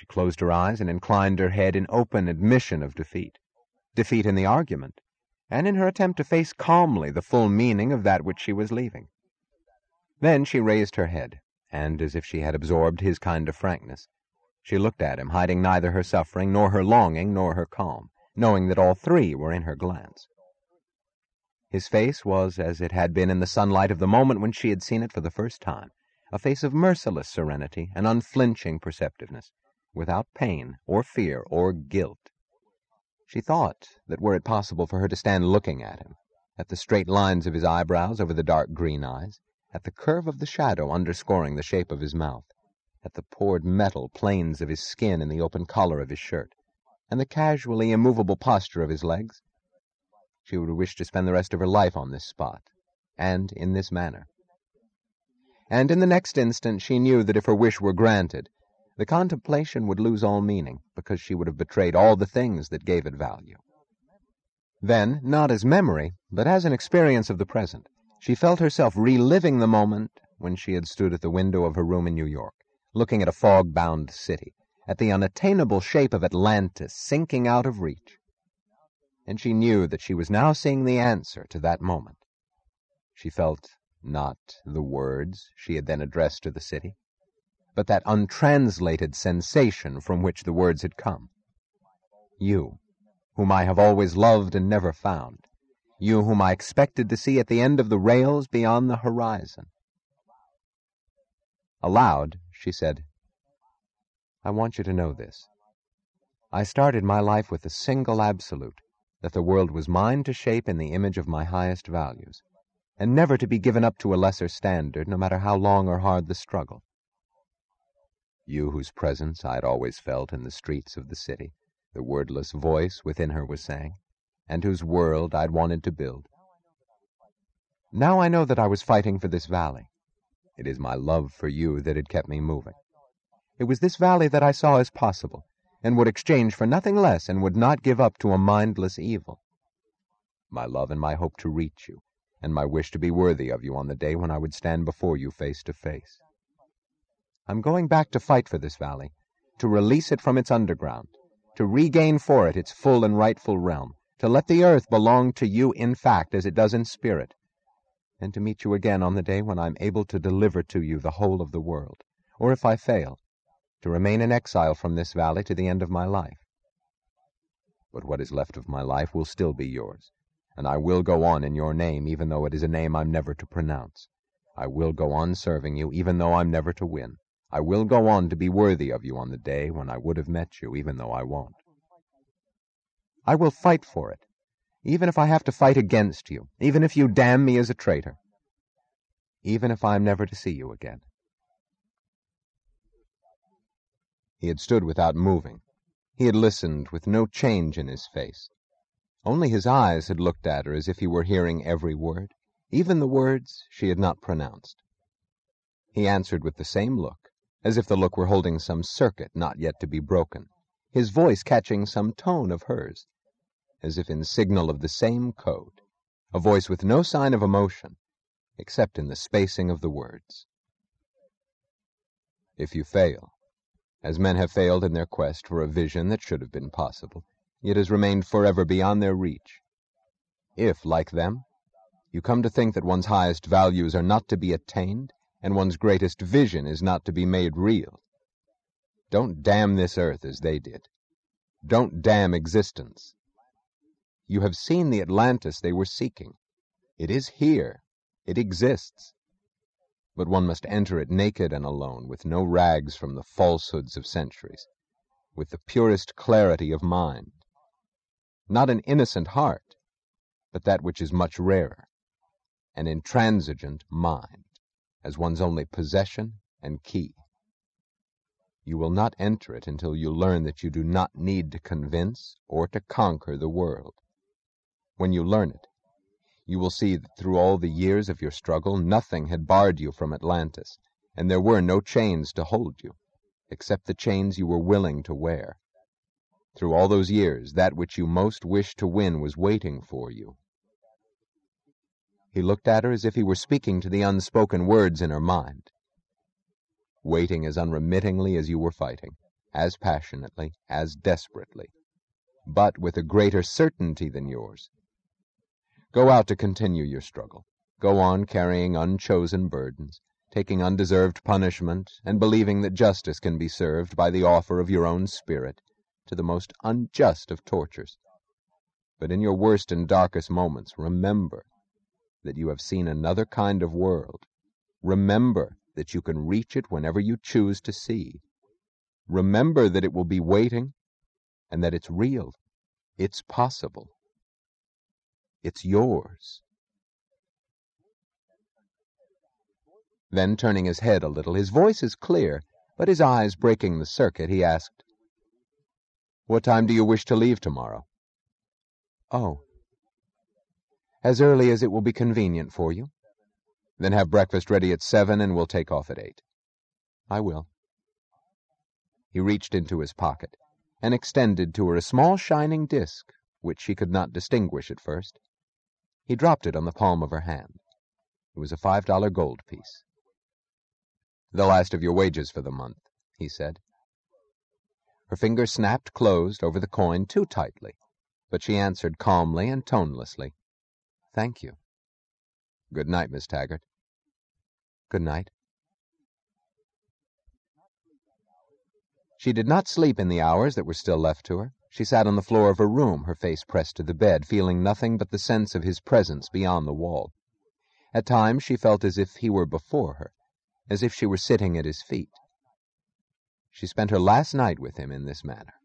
She closed her eyes and inclined her head in open admission of defeat. Defeat in the argument, and in her attempt to face calmly the full meaning of that which she was leaving. Then she raised her head, and, as if she had absorbed his kind of frankness, she looked at him, hiding neither her suffering, nor her longing, nor her calm, knowing that all three were in her glance. His face was as it had been in the sunlight of the moment when she had seen it for the first time, a face of merciless serenity and unflinching perceptiveness, without pain or fear or guilt. She thought that were it possible for her to stand looking at him, at the straight lines of his eyebrows over the dark green eyes, at the curve of the shadow underscoring the shape of his mouth, at the poured metal planes of his skin in the open collar of his shirt, and the casually immovable posture of his legs, she would wish to spend the rest of her life on this spot, and in this manner. And in the next instant she knew that if her wish were granted, the contemplation would lose all meaning, because she would have betrayed all the things that gave it value. Then, not as memory, but as an experience of the present, she felt herself reliving the moment when she had stood at the window of her room in New York, looking at a fog-bound city, at the unattainable shape of Atlantis sinking out of reach. And she knew that she was now seeing the answer to that moment. She felt not the words she had then addressed to the city, but that untranslated sensation from which the words had come. You, whom I have always loved and never found, you whom I expected to see at the end of the rails beyond the horizon. Aloud, she said, I want you to know this. I started my life with the single absolute, that the world was mine to shape in the image of my highest values, and never to be given up to a lesser standard, no matter how long or hard the struggle. You whose presence I had always felt in the streets of the city, the wordless voice within her was saying, and whose world I'd wanted to build. Now I know that I was fighting for this valley. It is my love for you that had kept me moving. It was this valley that I saw as possible, and would exchange for nothing less, and would not give up to a mindless evil. My love and my hope to reach you, and my wish to be worthy of you on the day when I would stand before you face to face. I'm going back to fight for this valley, to release it from its underground, to regain for it its full and rightful realm, to let the earth belong to you in fact as it does in spirit, and to meet you again on the day when I'm able to deliver to you the whole of the world, or if I fail, to remain in exile from this valley to the end of my life. But what is left of my life will still be yours, and I will go on in your name, even though it is a name I'm never to pronounce. I will go on serving you, even though I'm never to win. I will go on to be worthy of you on the day when I would have met you, even though I won't. I will fight for it, even if I have to fight against you, even if you damn me as a traitor, even if I'm never to see you again. He had stood without moving. He had listened with no change in his face. Only his eyes had looked at her as if he were hearing every word, even the words she had not pronounced. He answered with the same look, as if the look were holding some circuit not yet to be broken, his voice catching some tone of hers, as if in signal of the same code, a voice with no sign of emotion, except in the spacing of the words. If you fail, as men have failed in their quest for a vision that should have been possible, yet has remained forever beyond their reach, if, like them, you come to think that one's highest values are not to be attained, and one's greatest vision is not to be made real, don't damn this earth as they did. Don't damn existence. You have seen the Atlantis they were seeking. It is here. It exists. But one must enter it naked and alone, with no rags from the falsehoods of centuries, with the purest clarity of mind. Not an innocent heart, but that which is much rarer, an intransigent mind, as one's only possession and key. You will not enter it until you learn that you do not need to convince or to conquer the world. When you learn it, you will see that through all the years of your struggle, nothing had barred you from Atlantis, and there were no chains to hold you, except the chains you were willing to wear. Through all those years, that which you most wished to win was waiting for you. He looked at her as if he were speaking to the unspoken words in her mind. Waiting as unremittingly as you were fighting, as passionately, as desperately, but with a greater certainty than yours. Go out to continue your struggle. Go on carrying unchosen burdens, taking undeserved punishment, and believing that justice can be served by the offer of your own spirit to the most unjust of tortures. But in your worst and darkest moments, remember that you have seen another kind of world. Remember that you can reach it whenever you choose to see. Remember that it will be waiting, and that it's real. It's possible. It's yours. Then, turning his head a little, his voice is clear, but his eyes breaking the circuit, he asked, "What time do you wish to leave tomorrow?" "Oh, as early as it will be convenient for you." "Then have breakfast ready at 7, and we'll take off at 8. "I will." He reached into his pocket and extended to her a small shining disk, which she could not distinguish at first. He dropped it on the palm of her hand. It was a $5 gold piece. "The last of your wages for the month," he said. Her fingers snapped closed over the coin too tightly, but she answered calmly and tonelessly, "Thank you." "Good night, Miss Taggart." "Good night." She did not sleep in the hours that were still left to her. She sat on the floor of her room, her face pressed to the bed, feeling nothing but the sense of his presence beyond the wall. At times she felt as if he were before her, as if she were sitting at his feet. She spent her last night with him in this manner.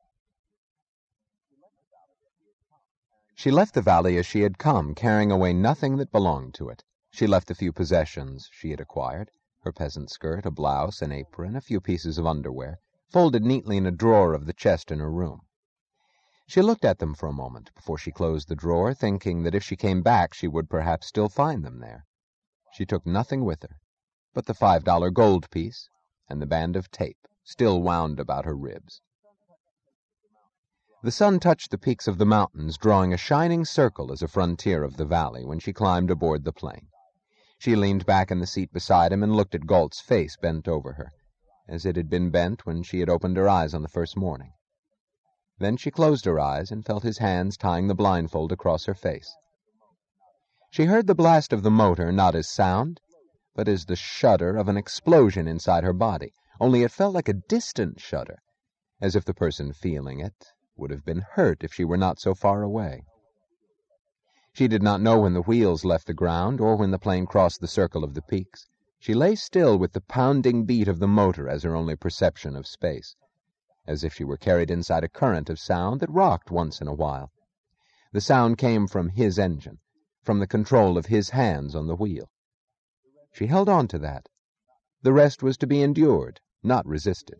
She left the valley as she had come, carrying away nothing that belonged to it. She left the few possessions she had acquired, her peasant skirt, a blouse, an apron, a few pieces of underwear, folded neatly in a drawer of the chest in her room. She looked at them for a moment before she closed the drawer, thinking that if she came back she would perhaps still find them there. She took nothing with her but the $5 gold piece and the band of tape still wound about her ribs. The sun touched the peaks of the mountains, drawing a shining circle as a frontier of the valley when she climbed aboard the plane. She leaned back in the seat beside him and looked at Galt's face bent over her, as it had been bent when she had opened her eyes on the first morning. Then she closed her eyes and felt his hands tying the blindfold across her face. She heard the blast of the motor not as sound, but as the shudder of an explosion inside her body, only it felt like a distant shudder, as if the person feeling it would have been hurt if she were not so far away. She did not know when the wheels left the ground or when the plane crossed the circle of the peaks. She lay still with the pounding beat of the motor as her only perception of space, as if she were carried inside a current of sound that rocked once in a while. The sound came from his engine, from the control of his hands on the wheel. She held on to that. The rest was to be endured, not resisted.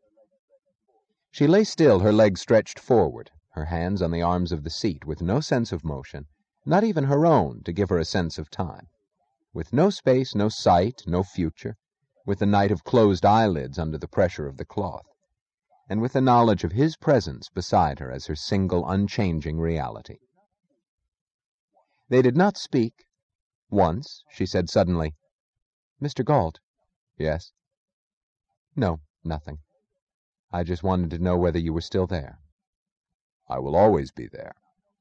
She lay still, her legs stretched forward, her hands on the arms of the seat, with no sense of motion, not even her own to give her a sense of time, with no space, no sight, no future, with the night of closed eyelids under the pressure of the cloth, and with the knowledge of his presence beside her as her single, unchanging reality. They did not speak. Once she said suddenly, "Mr. Galt." "Yes?" "No, nothing. I just wanted to know whether you were still there." "I will always be there."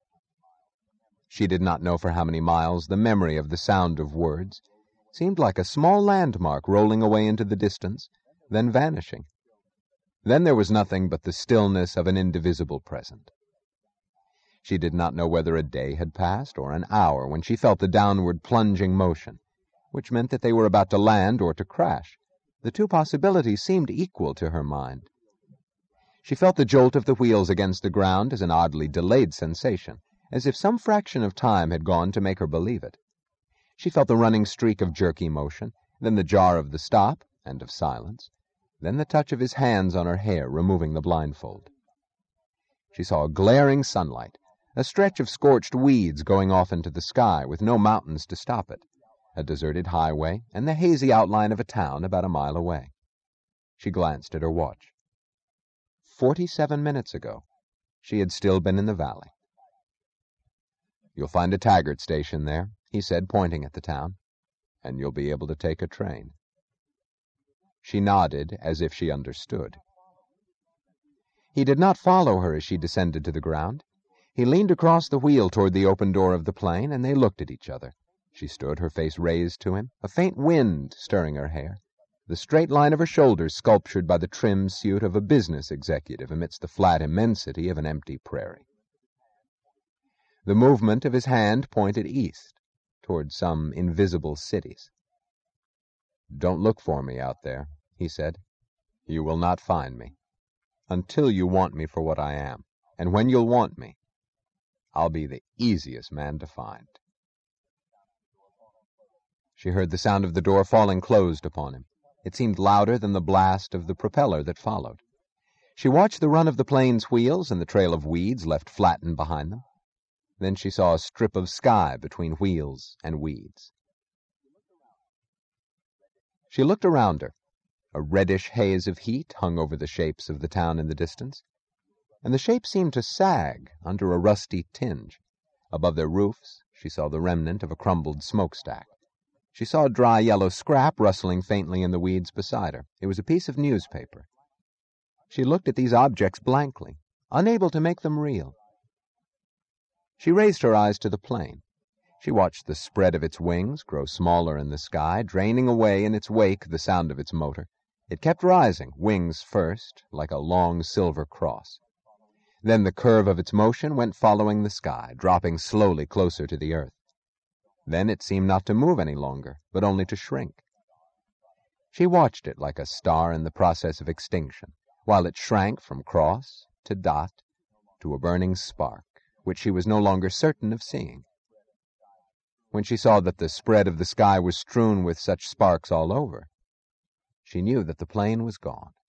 She did not know for how many miles. The memory of the sound of words seemed like a small landmark rolling away into the distance, then vanishing. Then there was nothing but the stillness of an indivisible present. She did not know whether a day had passed or an hour when she felt the downward plunging motion, which meant that they were about to land or to crash. The two possibilities seemed equal to her mind. She felt the jolt of the wheels against the ground as an oddly delayed sensation, as if some fraction of time had gone to make her believe it. She felt the running streak of jerky motion, then the jar of the stop and of silence, then the touch of his hands on her hair, removing the blindfold. She saw a glaring sunlight, a stretch of scorched weeds going off into the sky with no mountains to stop it, a deserted highway, and the hazy outline of a town about a mile away. She glanced at her watch. 47 minutes ago, she had still been in the valley. "You'll find a Taggart station there," he said, pointing at the town, "and you'll be able to take a train." She nodded as if she understood. He did not follow her as she descended to the ground. He leaned across the wheel toward the open door of the plane, and they looked at each other. She stood, her face raised to him, a faint wind stirring her hair, the straight line of her shoulders sculptured by the trim suit of a business executive amidst the flat immensity of an empty prairie. The movement of his hand pointed east, toward some invisible cities. "Don't look for me out there," he said. "You will not find me. Until you want me for what I am. And when you'll want me, I'll be the easiest man to find." She heard the sound of the door falling closed upon him. It seemed louder than the blast of the propeller that followed. She watched the run of the plane's wheels and the trail of weeds left flattened behind them. Then she saw a strip of sky between wheels and weeds. She looked around her. A reddish haze of heat hung over the shapes of the town in the distance, and the shapes seemed to sag under a rusty tinge. Above their roofs she saw the remnant of a crumbled smokestack. She saw a dry yellow scrap rustling faintly in the weeds beside her. It was a piece of newspaper. She looked at these objects blankly, unable to make them real. She raised her eyes to the plane. She watched the spread of its wings grow smaller in the sky, draining away in its wake the sound of its motor. It kept rising, wings first, like a long silver cross. Then the curve of its motion went following the sky, dropping slowly closer to the earth. Then it seemed not to move any longer, but only to shrink. She watched it like a star in the process of extinction, while it shrank from cross to dot to a burning spark, which she was no longer certain of seeing. When she saw that the spread of the sky was strewn with such sparks all over, she knew that the plane was gone.